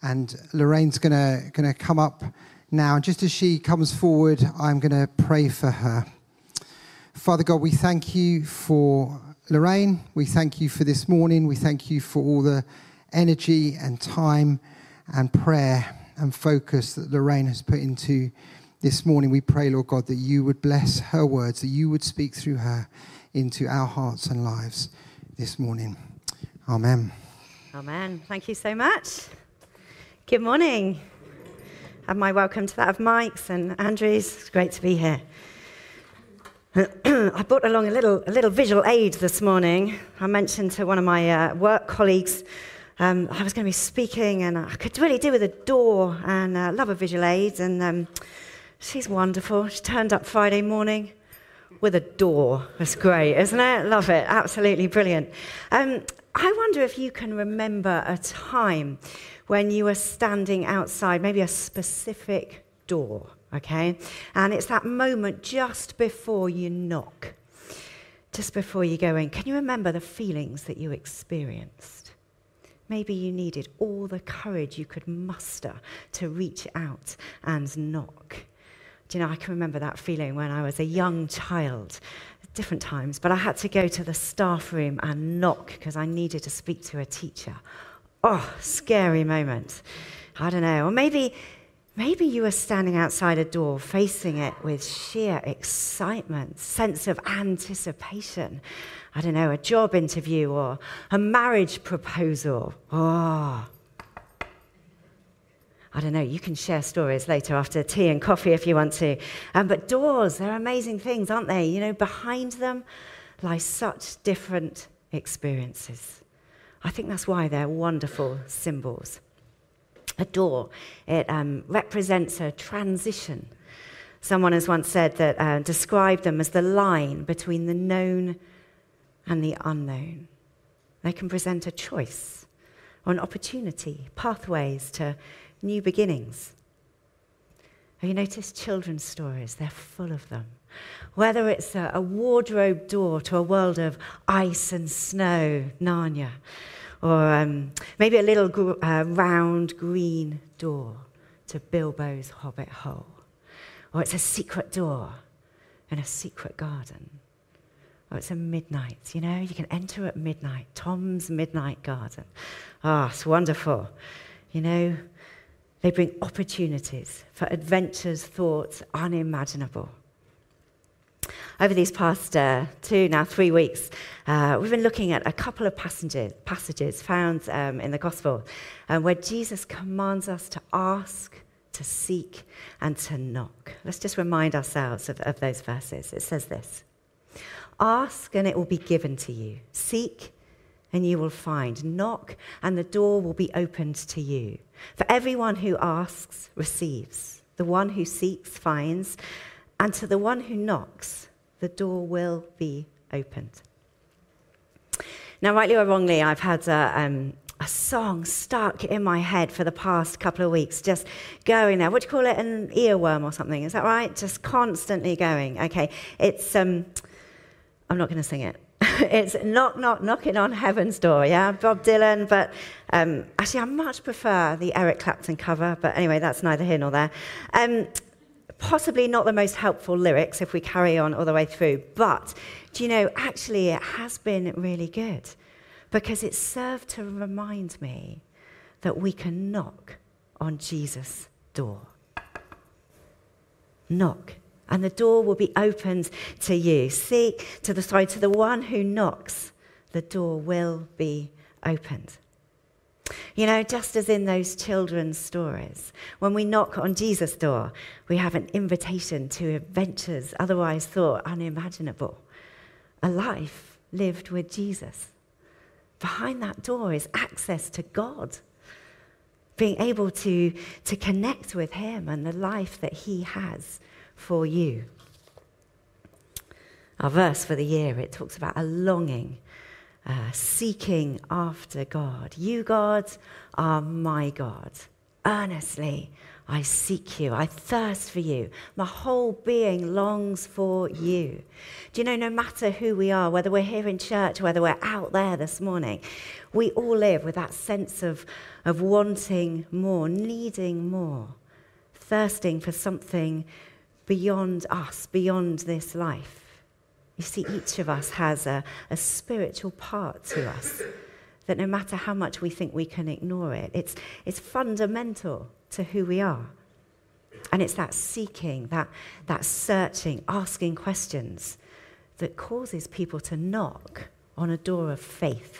And Lorraine's gonna come up now. Just as she comes forward, I'm going to pray for her. Father God, we thank you for Lorraine. We thank you for this morning. We thank you for all the energy and time and prayer and focus that Lorraine has put into this morning. We pray, Lord God, that you would bless her words, that you would speak through her into our hearts and lives this morning. Amen. Amen. Thank you so much. Good morning. Add my welcome to that of Mike's and Andrew's. It's great to be here. I brought along a little visual aid this morning. I mentioned to one of my work colleagues I was going to be speaking, and I could really do with a door, and I love a visual aid, and she's wonderful. She turned up Friday morning with a door. That's great, isn't it? Love it. Absolutely brilliant. I wonder if you can remember a time when you were standing outside, maybe a specific door, okay? And it's that moment just before you knock, just before you go in. Can you remember the feelings that you experienced? Maybe you needed all the courage you could muster to reach out and knock. Do you know, I can remember that feeling when I was a young child, different times, but I had to go to the staff room and knock because I needed to speak to a teacher. Oh, scary moment. I don't know. Or maybe you were standing outside a door, facing it with sheer excitement, sense of anticipation. I don't know, a job interview or a marriage proposal. Oh, I don't know, you can share stories later after tea and coffee if you want to. But doors, they're amazing things, aren't they? You know, behind them lie such different experiences. I think that's why they're wonderful symbols. A door, it represents a transition. Someone has once said that, described them as the line between the known and the unknown. They can present a choice or an opportunity, pathways to new beginnings. Have you noticed children's stories? They're full of them. Whether it's a wardrobe door to a world of ice and snow, Narnia, or maybe a little round green door to Bilbo's Hobbit hole, or it's a secret door in a secret garden, or it's a midnight, you know, you can enter at midnight, Tom's Midnight Garden. Ah, it's wonderful. You know, they bring opportunities for adventures, thoughts unimaginable. Over these past 3 weeks, we've been looking at a couple of passages found in the Gospel where Jesus commands us to ask, to seek, and to knock. Let's just remind ourselves of those verses. It says this: ask, and it will be given to you. Seek, and you will find. Knock, and the door will be opened to you. For everyone who asks receives. The one who seeks finds. And to the one who knocks, the door will be opened. Now, rightly or wrongly, I've had a song stuck in my head for the past couple of weeks, just going there. What do you call it? An earworm or something? Is that right? Just constantly going. Okay, it's, I'm not going to sing it. It's Knock, Knock, Knocking on Heaven's Door, yeah? Bob Dylan, but actually I much prefer the Eric Clapton cover, but anyway, that's neither here nor there. Possibly not the most helpful lyrics if we carry on all the way through, but do you know, actually it has been really good because it served to remind me that we can knock on Jesus' door. Knock, and the door will be opened to you. Seek, to the one who knocks, the door will be opened. You know, just as in those children's stories, when we knock on Jesus' door, we have an invitation to adventures otherwise thought unimaginable. A life lived with Jesus. Behind that door is access to God, being able to connect with him and the life that he has for you. Our verse for the year, it talks about a longing, seeking after God. You, God, are my God. Earnestly I seek you. I thirst for you. My whole being longs for you. Do you know, no matter who we are, whether we're here in church, whether we're out there this morning, we all live with that sense of wanting more, needing more, thirsting for something beyond us, beyond this life. You see, each of us has a spiritual part to us that no matter how much we think we can ignore it, it's fundamental to who we are. And it's that seeking, that searching, asking questions that causes people to knock on a door of faith.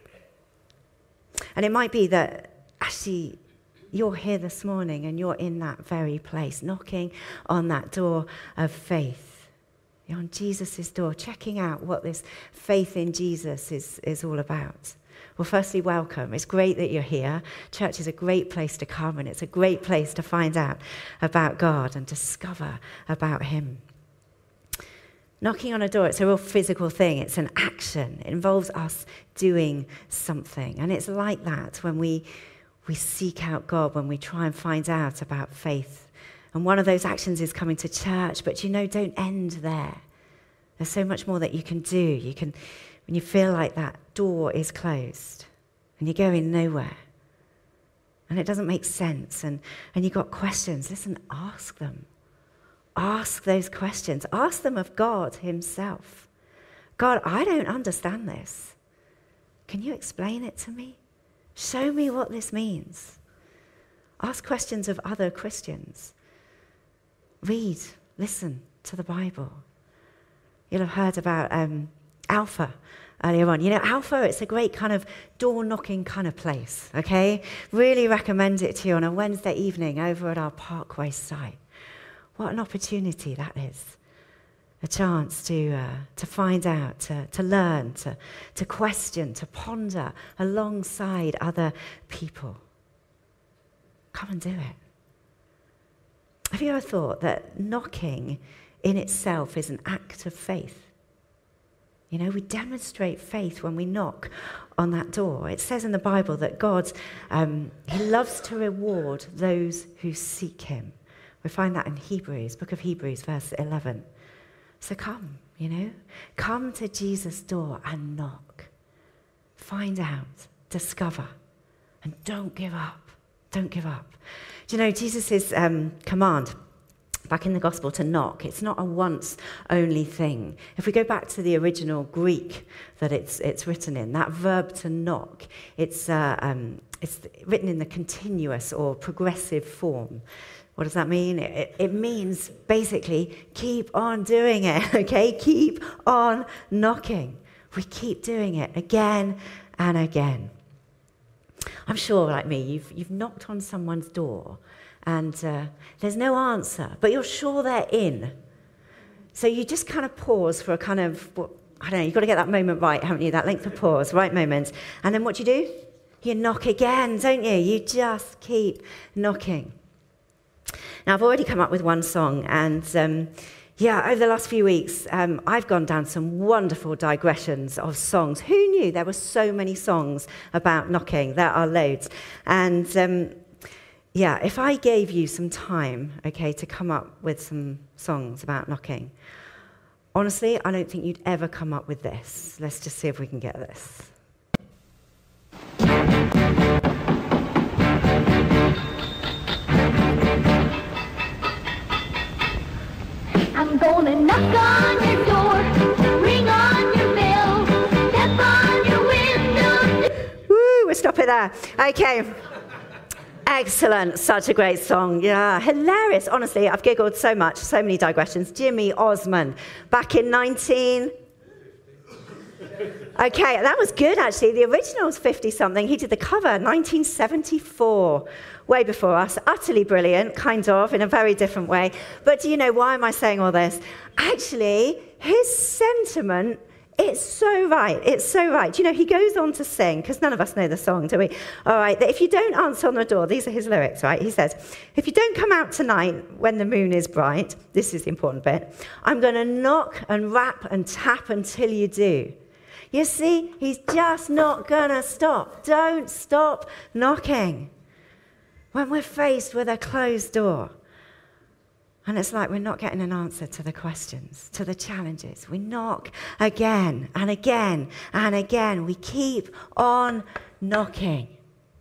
And it might be that actually you're here this morning and you're in that very place, knocking on that door of faith. You're on Jesus' door, checking out what this faith in Jesus is all about. Well, firstly, welcome. It's great that you're here. Church is a great place to come, and it's a great place to find out about God and discover about him. Knocking on a door, it's a real physical thing. It's an action. It involves us doing something. And it's like that when we seek out God, when we try and find out about faith. And one of those actions is coming to church, but don't end there. There's so much more that you can do. When you feel like that door is closed and you're going nowhere and it doesn't make sense and you've got questions, listen, ask them. Ask those questions. Ask them of God himself. God, I don't understand this. Can you explain it to me? Show me what this means. Ask questions of other Christians. Read, listen to the Bible. You'll have heard about Alpha earlier on. Alpha, it's a great kind of door-knocking kind of place, okay? Really recommend it to you on a Wednesday evening over at our Parkway site. What an opportunity that is. A chance to find out, to learn, to question, to ponder alongside other people. Come and do it. Have you ever thought that knocking in itself is an act of faith? We demonstrate faith when we knock on that door. It says in the Bible that God, he loves to reward those who seek him. We find that in Hebrews, book of Hebrews, verse 11. So come, come to Jesus' door and knock. Find out, discover, and don't give up. Don't give up. Do you know, Jesus' command back in the gospel to knock, it's not a once-only thing. If we go back to the original Greek that it's written in, that verb to knock, it's written in the continuous or progressive form. What does that mean? It means basically keep on doing it, okay? Keep on knocking. We keep doing it again and again. I'm sure, like me, you've knocked on someone's door and there's no answer, but you're sure they're in. So you just kind of pause for a kind of, I don't know, you've got to get that moment right, haven't you? That length of pause, right moment. And then what do? You knock again, don't you? You just keep knocking. Now, I've already come up with one song, and over the last few weeks, I've gone down some wonderful digressions of songs. Who knew there were so many songs about knocking? There are loads. And if I gave you some time, okay, to come up with some songs about knocking, honestly, I don't think you'd ever come up with this. Let's just see if we can get this. I'm gonna knock on your door, ring on your bell, tap on your window. Woo, we'll stop it there. Okay. Excellent. Such a great song. Yeah, hilarious. Honestly, I've giggled so much, so many digressions. Jimmy Osmond, back in 19... Okay, that was good, actually. The original's 50-something. He did the cover, 1974, way before us. Utterly brilliant, kind of, in a very different way. But do you know, why am I saying all this? Actually, his sentiment, it's so right. It's so right. Do you know, he goes on to sing, because none of us know the song, do we? All right, that if you don't answer on the door, these are his lyrics, right? He says, if you don't come out tonight when the moon is bright, this is the important bit, I'm going to knock and rap and tap until you do. You see, he's just not going to stop. Don't stop knocking. when we're faced with a closed door, and it's like we're not getting an answer to the questions, to the challenges, we knock again and again and again. We keep on knocking.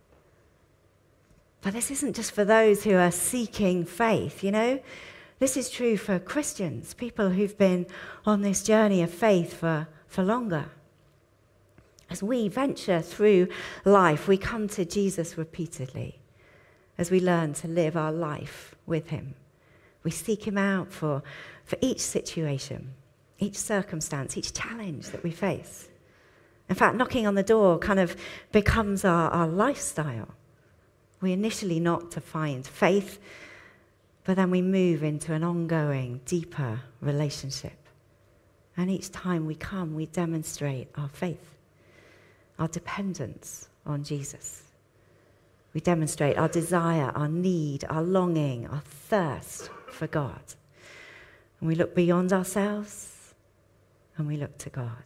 But this isn't just for those who are seeking faith, you know. This is true for Christians, people who've been on this journey of faith for longer. As we venture through life, we come to Jesus repeatedly as we learn to live our life with him. We seek him out for each situation, each circumstance, each challenge that we face. In fact, knocking on the door kind of becomes our lifestyle. We initially knock to find faith, but then we move into an ongoing, deeper relationship. And each time we come, we demonstrate our faith, our dependence on Jesus. We demonstrate our desire, our need, our longing, our thirst for God. And we look beyond ourselves and we look to God.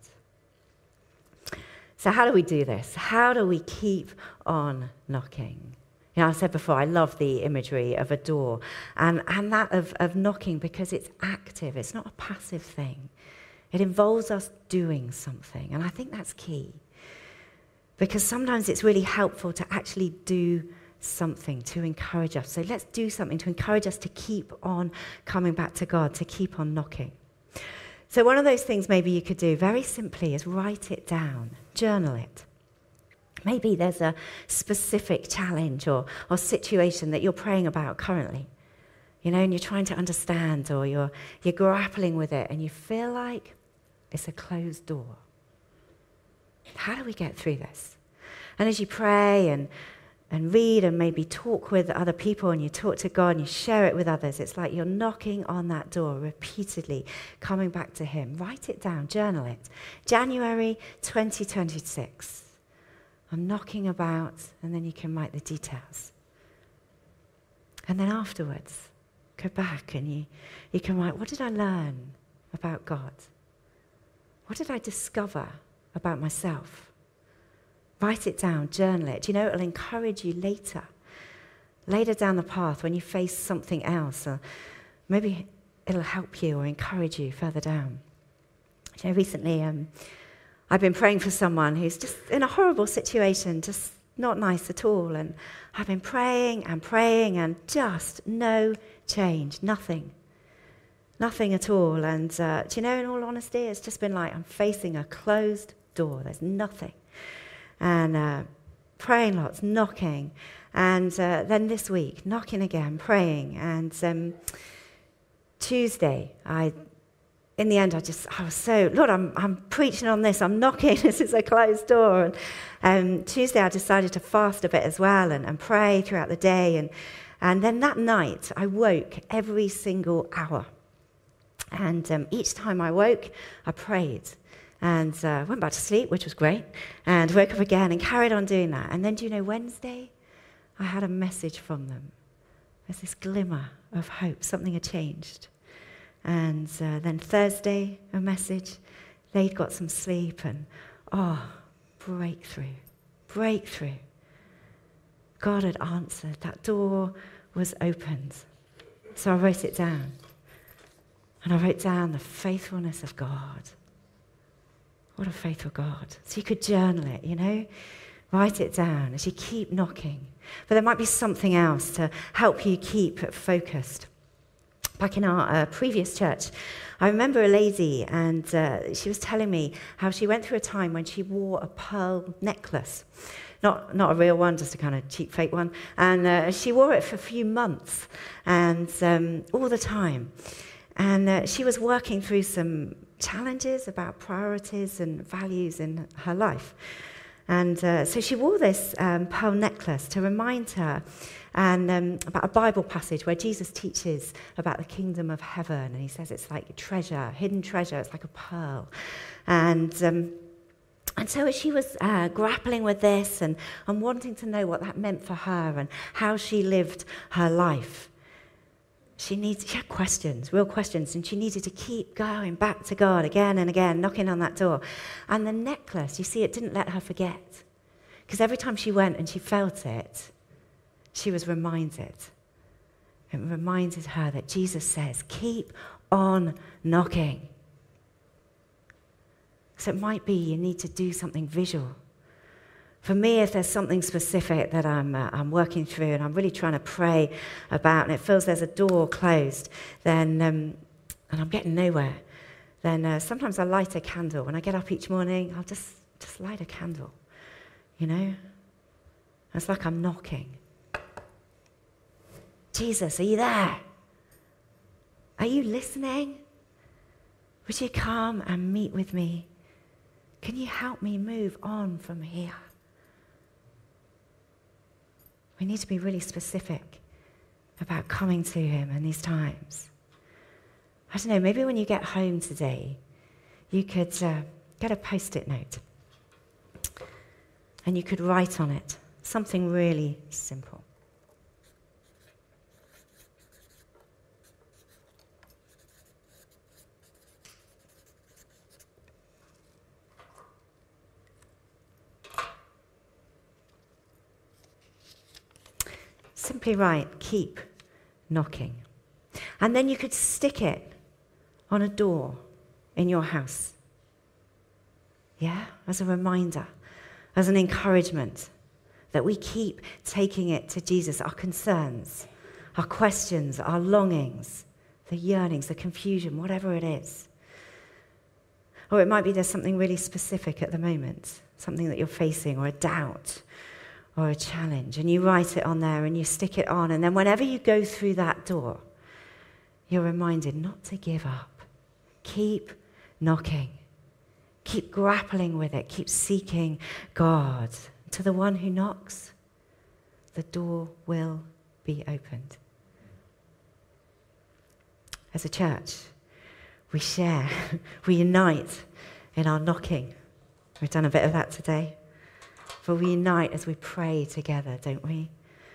So how do we do this? How do we keep on knocking? You know, I said before, I love the imagery of a door and that of knocking because it's active. It's not a passive thing. It involves us doing something. And I think that's key. Because sometimes it's really helpful to actually do something to encourage us. So let's do something to encourage us to keep on coming back to God, to keep on knocking. So one of those things maybe you could do very simply is write it down, journal it. Maybe there's a specific challenge or situation that you're praying about currently, you know, and you're trying to understand or you're grappling with it and you feel like it's a closed door. How do we get through this? And as you pray and read and maybe talk with other people and you talk to God and you share it with others, it's like you're knocking on that door repeatedly, coming back to him. Write it down, journal it. January 2026. I'm knocking about, and then you can write the details. And then afterwards, go back and you can write, what did I learn about God? What did I discover about myself? Write it down, journal it. You know, it'll encourage you later down the path when you face something else. Or maybe it'll help you or encourage you further down. You know, recently I've been praying for someone who's just in a horrible situation, just not nice at all. And I've been praying and just no change, nothing at all. And do you know, in all honesty, it's just been like I'm facing a closed door. There's nothing. And praying lots, knocking. And then this week, knocking again, praying. And Tuesday, in the end, I was so, Lord, I'm preaching on this. I'm knocking. This is a closed door. And Tuesday, I decided to fast a bit as well and pray throughout the day. And then that night, I woke every single hour. And each time I woke, I prayed. And went back to sleep, which was great, and woke up again and carried on doing that. And then, do you know, Wednesday, I had a message from them. There's this glimmer of hope. Something had changed. And then Thursday, a message. They'd got some sleep and, breakthrough. God had answered. That door was opened. So I wrote it down. And I wrote down the faithfulness of God. What a faithful God. So you could journal it, you know, write it down as you keep knocking. But there might be something else to help you keep focused. Back in our previous church, I remember a lady, and she was telling me how she went through a time when she wore a pearl necklace. Not a real one, just a kind of cheap fake one. And she wore it for a few months, and all the time. And she was working through some challenges about priorities and values in her life. And so she wore this pearl necklace to remind her about a Bible passage where Jesus teaches about the kingdom of heaven. And he says it's like a treasure, hidden treasure. It's like a pearl. And so as she was grappling with this and wanting to know what that meant for her and how she lived her life, she had questions, real questions, and she needed to keep going back to God again and again, knocking on that door. And the necklace, you see, it didn't let her forget. Because every time she went and she felt it, she was reminded. It reminded her that Jesus says, keep on knocking. So it might be you need to do something visual. For me, if there's something specific that I'm working through and I'm really trying to pray about, and it feels there's a door closed, then and I'm getting nowhere, then sometimes I light a candle. When I get up each morning, I'll just light a candle, you know? It's like I'm knocking. Jesus, are you there? Are you listening? Would you come and meet with me? Can you help me move on from here? We need to be really specific about coming to him in these times. I don't know, maybe when you get home today, you could get a Post-it note and you could write on it something really simple. Simply write, keep knocking. And then you could stick it on a door in your house. Yeah? As a reminder, as an encouragement that we keep taking it to Jesus, our concerns, our questions, our longings, the yearnings, the confusion, whatever it is. Or it might be there's something really specific at the moment, something that you're facing, or a doubt, or a challenge, and you write it on there and you stick it on, and then whenever you go through that door, you're reminded not to give up. Keep knocking. Keep grappling with it. Keep seeking God. To the one who knocks, the door will be opened. As a church, we share, we unite in our knocking. We've done a bit of that today. For we unite as we pray together, don't we?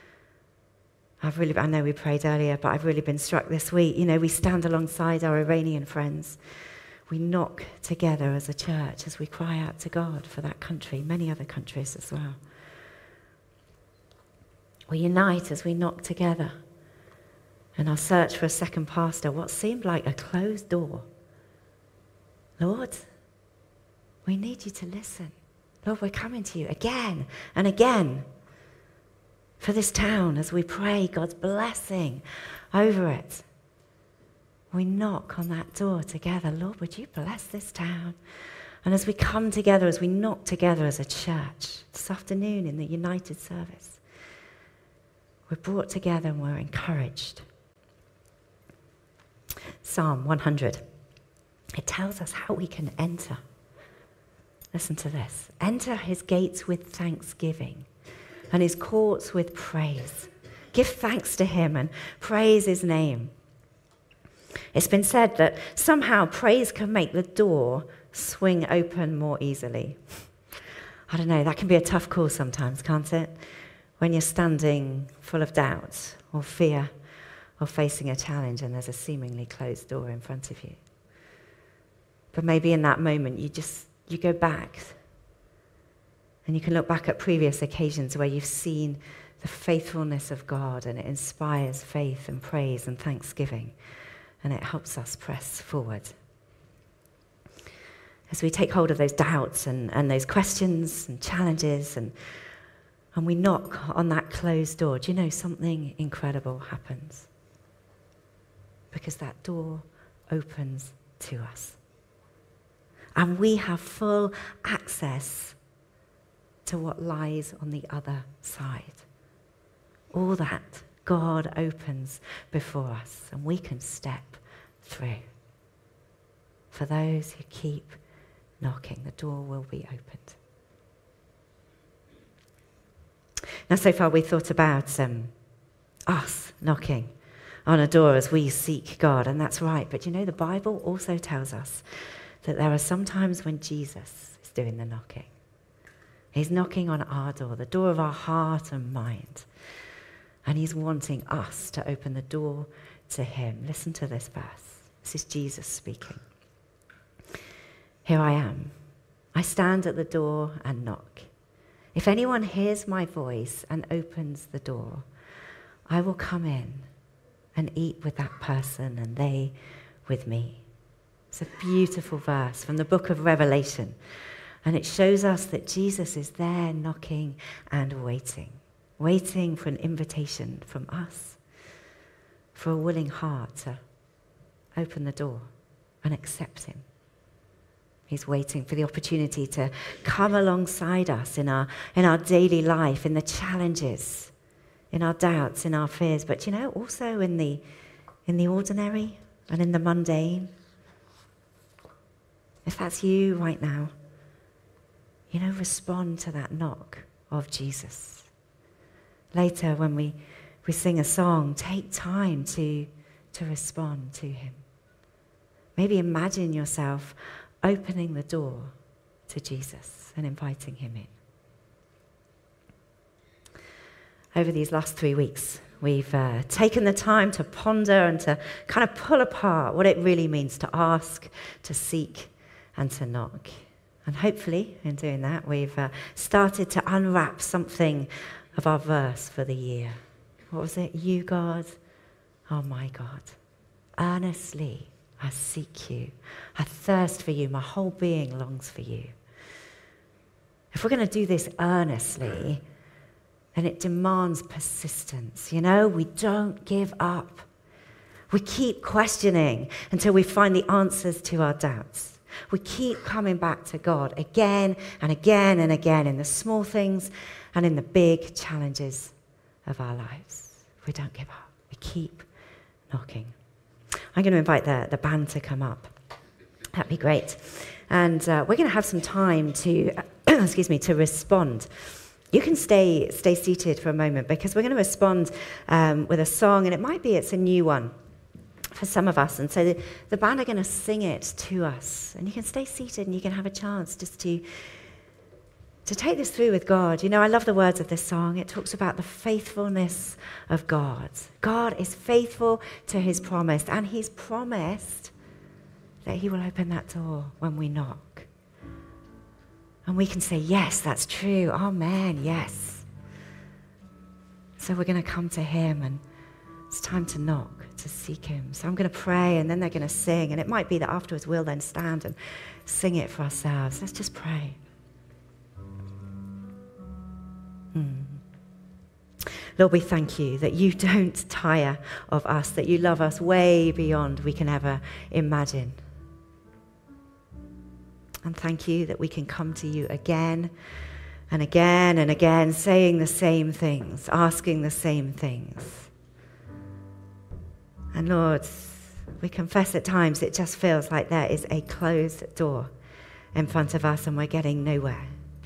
I know we prayed earlier, but I've really been struck this week. You know, we stand alongside our Iranian friends. We knock together as a church as we cry out to God for that country, many other countries as well. We unite as we knock together in our search for a second pastor, what seemed like a closed door. Lord, we need you to listen. Lord, we're coming to you again and again for this town as we pray God's blessing over it. We knock on that door together. Lord, would you bless this town? And as we come together, as we knock together as a church this afternoon in the United Service, we're brought together and we're encouraged. Psalm 100, it tells us how we can enter. Listen to this. Enter his gates with thanksgiving and his courts with praise. Give thanks to him and praise his name. It's been said that somehow praise can make the door swing open more easily. I don't know, that can be a tough call sometimes, can't it? When you're standing full of doubt or fear or facing a challenge and there's a seemingly closed door in front of you. But maybe in that moment you go back and you can look back at previous occasions where you've seen the faithfulness of God, and it inspires faith and praise and thanksgiving, and it helps us press forward. As we take hold of those doubts and those questions and challenges and we knock on that closed door, do you know something incredible happens? Because that door opens to us. And we have full access to what lies on the other side. All that God opens before us, and we can step through. For those who keep knocking, the door will be opened. Now, so far we've thought about us knocking on a door as we seek God, and that's right. But you know, the Bible also tells us that there are some times when Jesus is doing the knocking. He's knocking on our door, the door of our heart and mind. And he's wanting us to open the door to him. Listen to this verse. This is Jesus speaking. Here I am. I stand at the door and knock. If anyone hears my voice and opens the door, I will come in and eat with that person and they with me. It's a beautiful verse from the book of Revelation. And it shows us that Jesus is there knocking and waiting for an invitation from us, for a willing heart to open the door and accept him. He's waiting for the opportunity to come alongside us in our daily life, in the challenges, in our doubts, in our fears, but also in the ordinary and in the mundane. If that's you right now, respond to that knock of Jesus. Later, when we sing a song, take time to respond to him. Maybe imagine yourself opening the door to Jesus and inviting him in. Over these last 3 weeks, we've taken the time to ponder and to kind of pull apart what it really means to ask, to seek, and to knock. And hopefully, in doing that, we've started to unwrap something of our verse for the year. What was it? You, God, are my God. Earnestly, I seek you. I thirst for you. My whole being longs for you. If we're going to do this earnestly, then it demands persistence. We don't give up. We keep questioning until we find the answers to our doubts. We keep coming back to God again and again and again in the small things and in the big challenges of our lives. We don't give up. We keep knocking. I'm going to invite the band to come up. That'd be great. And we're going to have some time to, to respond. You can stay seated for a moment because we're going to respond with a song, and it's a new one for some of us. And so the band are going to sing it to us. And you can stay seated and you can have a chance just to take this through with God. I love the words of this song. It talks about the faithfulness of God. God is faithful to his promise, and he's promised that he will open that door when we knock. And we can say, yes, that's true. Amen, yes. So we're going to come to him, and it's time to knock, to seek him. So I'm going to pray, and then they're going to sing. And it might be that afterwards we'll then stand and sing it for ourselves. Let's just pray. Lord, we thank you that you don't tire of us, that you love us way beyond we can ever imagine. And thank you that we can come to you again and again and again, saying the same things, asking the same things. And Lord, we confess at times it just feels like there is a closed door in front of us and we're getting nowhere.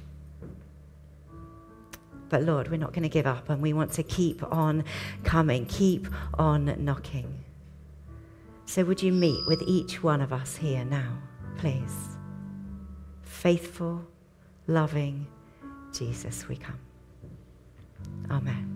But Lord, we're not going to give up, and we want to keep on coming, keep on knocking. So would you meet with each one of us here now, please? Faithful, loving Jesus, we come. Amen.